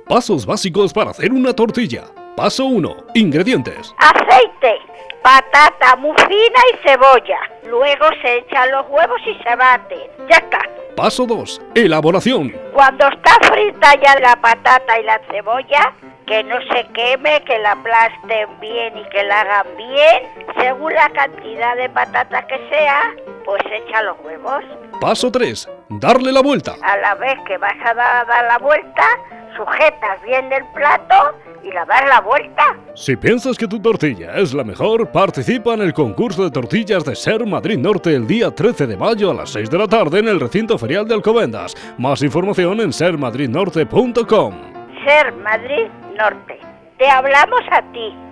Pasos básicos para hacer una tortilla. Paso 1. Ingredientes. Aceite, patata muy fina y cebolla. Luego se echan los huevos y se baten. Ya está. Paso 2. Elaboración. Cuando está frita ya la patata y la cebolla, que no se queme, que la aplasten bien y que la hagan bien, según la cantidad de patata que sea, pues echa los huevos. Paso 3. Darle la vuelta. A la vez que vas a dar la vuelta, sujetas bien el plato y la das la vuelta. Si piensas que tu tortilla es la mejor, participa en el concurso de tortillas de Ser Madrid Norte el día 13 de mayo a las 6 de la tarde en el recinto ferial de Alcobendas. Más información en sermadridnorte.com. Ser Madrid Norte. Te hablamos a ti.